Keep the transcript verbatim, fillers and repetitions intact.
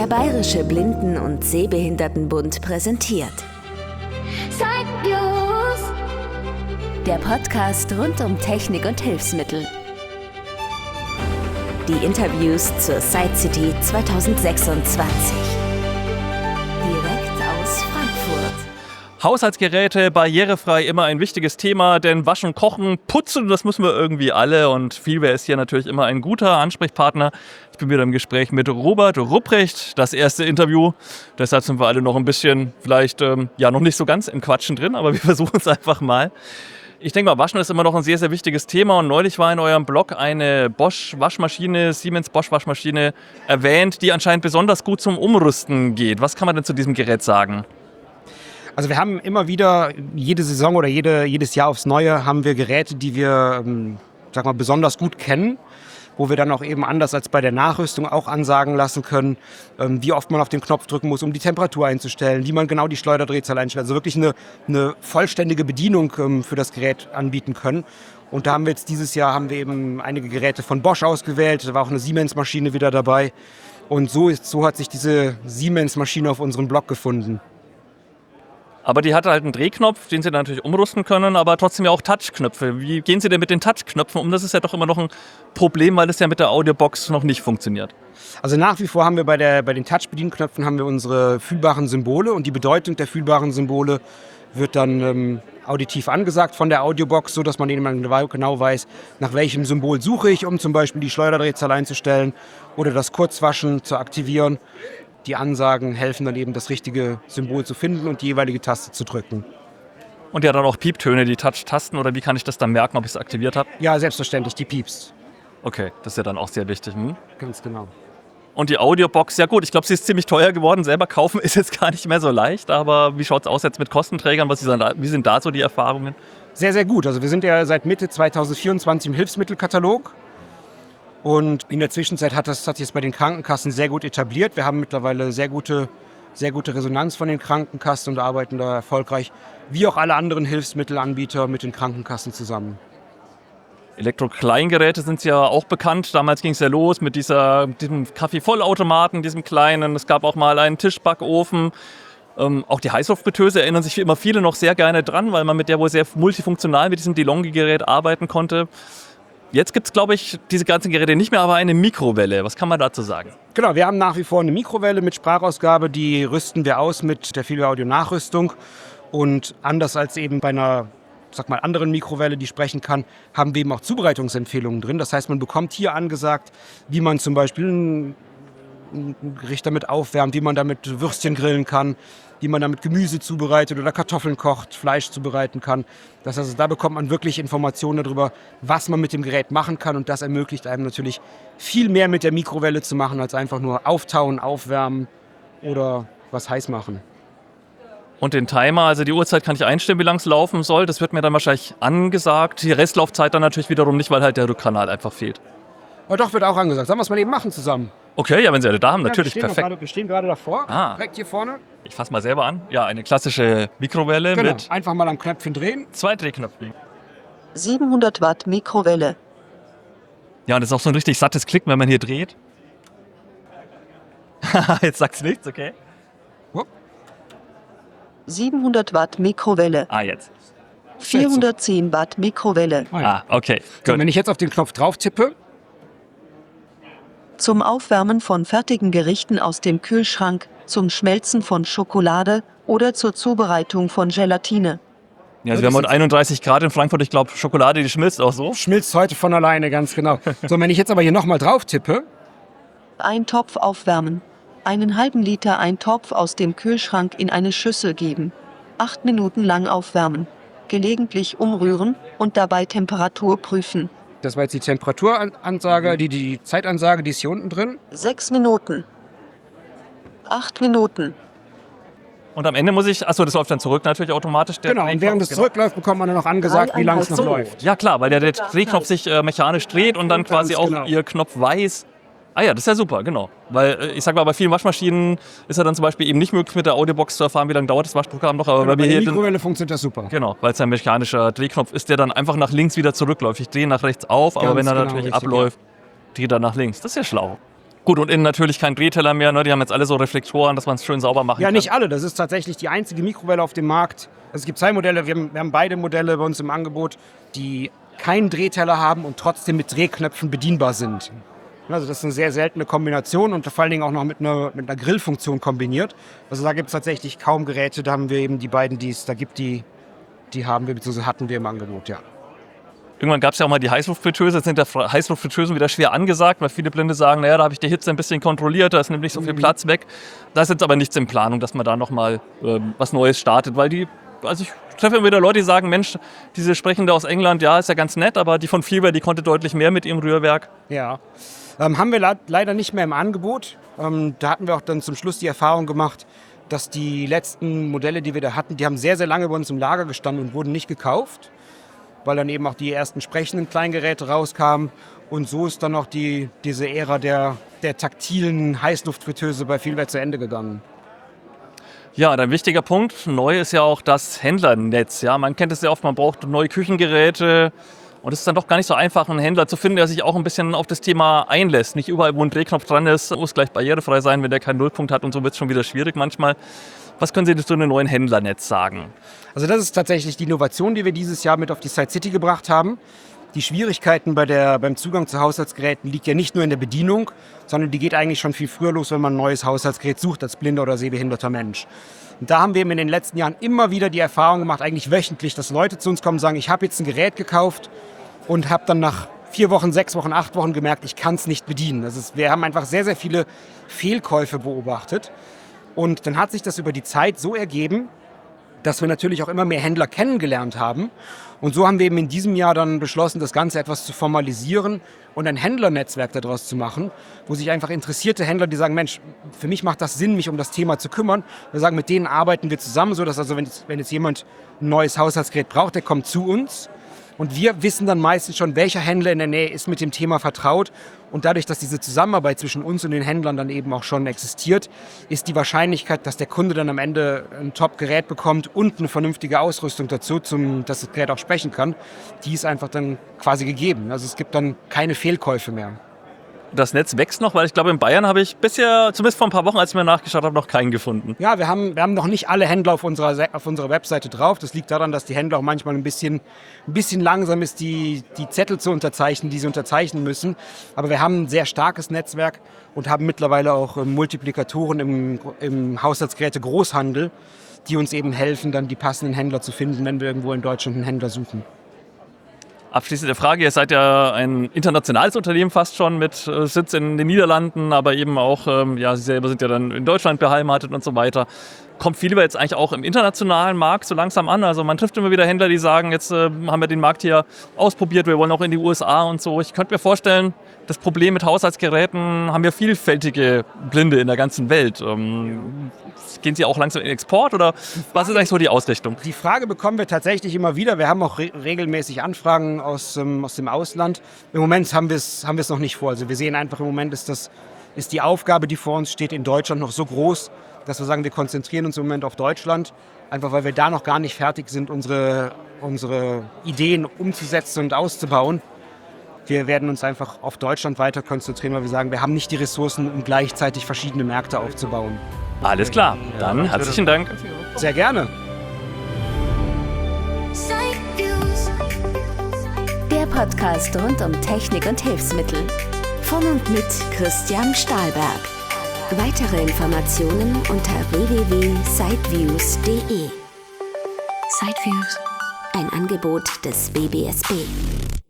Der Bayerische Blinden- und Sehbehindertenbund präsentiert. Zeitnews. Der Podcast rund um Technik und Hilfsmittel. Die Interviews zur Sight City zwanzig sechsundzwanzig. Direkt aus Frankfurt. Haushaltsgeräte, barrierefrei, immer ein wichtiges Thema, denn waschen, kochen, putzen, das müssen wir irgendwie alle und Feelware ist hier natürlich immer ein guter Ansprechpartner. Ich bin wieder im Gespräch mit Robert Rupprecht, das erste Interview, deshalb sind wir alle noch ein bisschen, vielleicht, ähm, ja, noch nicht so ganz im Quatschen drin, aber wir versuchen es einfach mal. Ich denke mal, Waschen ist immer noch ein sehr, sehr wichtiges Thema und neulich war in eurem Blog eine Bosch-Waschmaschine, Siemens Bosch-Waschmaschine erwähnt, die anscheinend besonders gut zum Umrüsten geht. Was kann man denn zu diesem Gerät sagen? Also wir haben immer wieder, jede Saison oder jede, jedes Jahr aufs Neue, haben wir Geräte, die wir ähm, sag mal, besonders gut kennen, wo wir dann auch eben anders als bei der Nachrüstung auch ansagen lassen können, ähm, wie oft man auf den Knopf drücken muss, um die Temperatur einzustellen, wie man genau die Schleuderdrehzahl einstellt. Also wirklich eine, eine vollständige Bedienung ähm, für das Gerät anbieten können. Und da haben wir jetzt dieses Jahr haben wir eben einige Geräte von Bosch ausgewählt, da war auch eine Siemens-Maschine wieder dabei. Und so, ist, so hat sich diese Siemens-Maschine auf unserem Blog gefunden. Aber die hat halt einen Drehknopf, den Sie dann natürlich umrüsten können, aber trotzdem ja auch Touchknöpfe. Wie gehen Sie denn mit den Touchknöpfen um? Das ist ja doch immer noch ein Problem, weil das ja mit der Audiobox noch nicht funktioniert. Also nach wie vor haben wir bei, der, bei den Touch-Bedienknöpfen haben wir unsere fühlbaren Symbole und die Bedeutung der fühlbaren Symbole wird dann ähm, auditiv angesagt von der Audiobox, sodass man eben genau weiß, nach welchem Symbol suche ich, um zum Beispiel die Schleuderdrehzahl einzustellen oder das Kurzwaschen zu aktivieren. Die Ansagen helfen dann eben, das richtige Symbol zu finden und die jeweilige Taste zu drücken. Und ja dann auch Pieptöne, die Touch-Tasten, oder wie kann ich das dann merken, ob ich es aktiviert habe? Ja, selbstverständlich, die piepst. Okay, das ist ja dann auch sehr wichtig. Hm? Ganz genau. Und die Audiobox, ja gut, ich glaube, sie ist ziemlich teuer geworden. Selber kaufen ist jetzt gar nicht mehr so leicht, aber wie schaut es aus jetzt mit Kostenträgern? Was sind da, wie sind da so die Erfahrungen? Sehr, sehr gut. Also wir sind ja seit Mitte zwanzig vierundzwanzig im Hilfsmittelkatalog. Und in der Zwischenzeit hat das hat sich jetzt bei den Krankenkassen sehr gut etabliert. Wir haben mittlerweile sehr gute, sehr gute Resonanz von den Krankenkassen und arbeiten da erfolgreich, wie auch alle anderen Hilfsmittelanbieter, mit den Krankenkassen zusammen. Elektro-Kleingeräte sind ja auch bekannt. Damals ging es ja los mit dieser, diesem Kaffeevollautomaten, diesem kleinen. Es gab auch mal einen Tischbackofen. Ähm, auch die Heißluftfritteuse erinnern sich immer viele noch sehr gerne dran, weil man mit der wohl sehr multifunktional mit diesem DeLonghi-Gerät arbeiten konnte. Jetzt gibt es, glaube ich, diese ganzen Geräte nicht mehr, aber eine Mikrowelle. Was kann man dazu sagen? Genau, wir haben nach wie vor eine Mikrowelle mit Sprachausgabe, die rüsten wir aus mit der Feelware Audio Nachrüstung. Und anders als eben bei einer sag mal, anderen Mikrowelle, die sprechen kann, haben wir eben auch Zubereitungsempfehlungen drin. Das heißt, man bekommt hier angesagt, wie man zum Beispiel ein, ein Gericht damit aufwärmt, wie man damit Würstchen grillen kann, wie man damit Gemüse zubereitet oder Kartoffeln kocht, Fleisch zubereiten kann. Das heißt, da bekommt man wirklich Informationen darüber, was man mit dem Gerät machen kann. Und das ermöglicht einem natürlich viel mehr mit der Mikrowelle zu machen, als einfach nur auftauen, aufwärmen oder was heiß machen. Und den Timer, also die Uhrzeit kann ich einstellen, wie lang es laufen soll. Das wird mir dann wahrscheinlich angesagt. Die Restlaufzeit dann natürlich wiederum nicht, weil halt der Rückkanal einfach fehlt. Aber doch, wird auch angesagt. Sollen wir es mal eben machen zusammen? Okay, ja, wenn Sie alle da haben, natürlich, ja, wir perfekt. Gerade, wir stehen gerade davor, ah. direkt hier vorne. Ich fasse mal selber an. Ja, eine klassische Mikrowelle genau. mit... Einfach mal am Knöpfchen drehen. Zwei Drehknöpfe. siebenhundert Watt Mikrowelle. Ja, und das ist auch so ein richtig sattes Klicken, wenn man hier dreht. Jetzt sagt's nichts, okay. Wupp. siebenhundert Watt Mikrowelle. Ah, jetzt. vierhundertzehn Watt Mikrowelle. Oh ja. Ah, okay. So, Gut. wenn ich jetzt auf den Knopf drauf tippe, Zum Aufwärmen von fertigen Gerichten aus dem Kühlschrank, zum Schmelzen von Schokolade oder zur Zubereitung von Gelatine. Ja, also wir haben heute einunddreißig Grad in Frankfurt. Ich glaube, Schokolade, die schmilzt auch so. schmilzt heute von alleine, ganz genau. So, wenn ich jetzt aber hier nochmal drauf tippe, Ein Topf aufwärmen. Einen halben Liter Eintopf aus dem Kühlschrank in eine Schüssel geben. Acht Minuten lang aufwärmen. Gelegentlich umrühren und dabei Temperatur prüfen. das war jetzt die Temperaturansage, die, die Zeitansage, die ist hier unten drin. Sechs Minuten. Acht Minuten. Und am Ende muss ich, achso, das läuft dann zurück natürlich automatisch. Der Genau, und Drehknopf, während es genau. zurückläuft, bekommt man dann noch angesagt, wie lange es noch So, läuft. ja klar, weil der, der Drehknopf sich äh, mechanisch dreht und dann Ganz quasi auch genau. ihr Knopf weiß. Ah ja, das ist ja super, genau. Weil äh, ich sag mal, bei vielen Waschmaschinen ist ja dann zum Beispiel eben nicht möglich, mit der Audiobox zu erfahren, wie lange dauert das Waschprogramm noch. Aber Genau, weil bei wir der hier Mikrowelle funktioniert das super. Genau, weil es ein mechanischer Drehknopf ist, der dann einfach nach links wieder zurückläuft. Ich drehe nach rechts auf, aber Ganz wenn er genau, natürlich richtig, abläuft, dreht er nach links. Das ist ja schlau. Gut, und innen natürlich kein Drehteller mehr, ne? Die haben jetzt alle so Reflektoren, dass man es schön sauber machen Ja, kann. nicht alle. Das ist tatsächlich die einzige Mikrowelle auf dem Markt. Also es gibt zwei Modelle, wir haben, wir haben beide Modelle bei uns im Angebot, die keinen Drehteller haben und trotzdem mit Drehknöpfen bedienbar sind. Also das ist eine sehr seltene Kombination und vor allen Dingen auch noch mit einer, mit einer Grillfunktion kombiniert. Also da gibt es tatsächlich kaum Geräte, da haben wir eben die beiden, die es da gibt, die, die haben wir, beziehungsweise hatten wir im Angebot, ja. Irgendwann gab es ja auch mal die Heißluftfritteuse. Jetzt sind ja Heißluftfritteusen wieder schwer angesagt, weil viele Blinde sagen, naja, da habe ich die Hitze ein bisschen kontrolliert, da ist nämlich nicht so viel Platz weg. Da ist jetzt aber nichts in Planung, dass man da nochmal ähm, was Neues startet, weil die, also ich treffe immer wieder Leute, die sagen, Mensch, diese Sprechende aus England, ja, ist ja ganz nett, aber die von Feelware, die konnte deutlich mehr mit ihrem Rührwerk. Ja, ähm, haben wir le- leider nicht mehr im Angebot. Ähm, da hatten wir auch dann zum Schluss die Erfahrung gemacht, dass die letzten Modelle, die wir da hatten, die haben sehr, sehr lange bei uns im Lager gestanden und wurden nicht gekauft, weil dann eben auch die ersten sprechenden Kleingeräte rauskamen. Und so ist dann auch die, diese Ära der, der taktilen Heißluftfritteuse bei Feelware zu Ende gegangen. Ja, ein wichtiger Punkt, neu ist ja auch das Händlernetz. Ja, man kennt es ja oft, man braucht neue Küchengeräte. Und es ist dann doch gar nicht so einfach, einen Händler zu finden, der sich auch ein bisschen auf das Thema einlässt. Nicht überall, wo ein Drehknopf dran ist, muss gleich barrierefrei sein, wenn der keinen Nullpunkt hat und so wird es schon wieder schwierig manchmal. Was können Sie zu einem neuen Händlernetz sagen? Also das ist tatsächlich die Innovation, die wir dieses Jahr mit auf die Side City gebracht haben. Die Schwierigkeiten bei der, beim Zugang zu Haushaltsgeräten liegt ja nicht nur in der Bedienung, sondern die geht eigentlich schon viel früher los, wenn man ein neues Haushaltsgerät sucht als blinder oder sehbehinderter Mensch. Und da haben wir eben in den letzten Jahren immer wieder die Erfahrung gemacht, eigentlich wöchentlich, dass Leute zu uns kommen und sagen, ich habe jetzt ein Gerät gekauft und habe dann nach vier Wochen, sechs Wochen, acht Wochen gemerkt, ich kann es nicht bedienen. Das ist, wir haben einfach sehr, sehr viele Fehlkäufe beobachtet. Und dann hat sich das über die Zeit so ergeben, dass wir natürlich auch immer mehr Händler kennengelernt haben. Und so haben wir eben in diesem Jahr dann beschlossen, das Ganze etwas zu formalisieren und ein Händlernetzwerk daraus zu machen, wo sich einfach interessierte Händler, die sagen, Mensch, für mich macht das Sinn, mich um das Thema zu kümmern. Wir sagen, mit denen arbeiten wir zusammen, so dass also, wenn jetzt, wenn jetzt jemand ein neues Haushaltsgerät braucht, der kommt zu uns. Und wir wissen dann meistens schon, welcher Händler in der Nähe ist mit dem Thema vertraut. Und dadurch, dass diese Zusammenarbeit zwischen uns und den Händlern dann eben auch schon existiert, ist die Wahrscheinlichkeit, dass der Kunde dann am Ende ein Top-Gerät bekommt und eine vernünftige Ausrüstung dazu, zum, dass das Gerät auch sprechen kann, die ist einfach dann quasi gegeben. Also es gibt dann keine Fehlkäufe mehr. Das Netz wächst noch, weil ich glaube, in Bayern habe ich bisher, zumindest vor ein paar Wochen, als ich mir nachgeschaut habe, noch keinen gefunden. Ja, wir haben, wir haben noch nicht alle Händler auf unserer, auf unserer Webseite drauf. Das liegt daran, dass die Händler auch manchmal ein bisschen, ein bisschen langsam ist, die, die Zettel zu unterzeichnen, die sie unterzeichnen müssen. Aber wir haben ein sehr starkes Netzwerk und haben mittlerweile auch Multiplikatoren im, im Haushaltsgeräte-Großhandel, die uns eben helfen, dann die passenden Händler zu finden, wenn wir irgendwo in Deutschland einen Händler suchen. Abschließende Frage, ihr seid ja ein internationales Unternehmen fast schon mit äh, Sitz in den Niederlanden, aber eben auch, ähm, ja, Sie selber sind ja dann in Deutschland beheimatet und so weiter. Kommt Feelware jetzt eigentlich auch im internationalen Markt so langsam an? Also man trifft immer wieder Händler, die sagen, jetzt äh, haben wir den Markt hier ausprobiert, wir wollen auch in die U S A und so. Ich könnte mir vorstellen, das Problem mit Haushaltsgeräten haben ja vielfältige Blinde in der ganzen Welt. Ähm, gehen Sie auch langsam in den Export oder was ist eigentlich so die Ausrichtung? Die Frage bekommen wir tatsächlich immer wieder. Wir haben auch re- regelmäßig Anfragen aus, ähm, aus dem Ausland. Im Moment haben wir es haben wir es noch nicht vor. Also wir sehen einfach, im Moment ist, das, ist die Aufgabe, die vor uns steht, in Deutschland noch so groß, dass wir sagen, wir konzentrieren uns im Moment auf Deutschland. Einfach weil wir da noch gar nicht fertig sind, unsere, unsere Ideen umzusetzen und auszubauen. Wir werden uns einfach auf Deutschland weiter konzentrieren, weil wir sagen, wir haben nicht die Ressourcen, um gleichzeitig verschiedene Märkte aufzubauen. Alles klar, dann herzlichen Dank. Sehr gerne. Der Podcast rund um Technik und Hilfsmittel. Von und mit Christian Stahlberg. Weitere Informationen unter w w w punkt sideviews punkt de. Sideviews, ein Angebot des B B S B.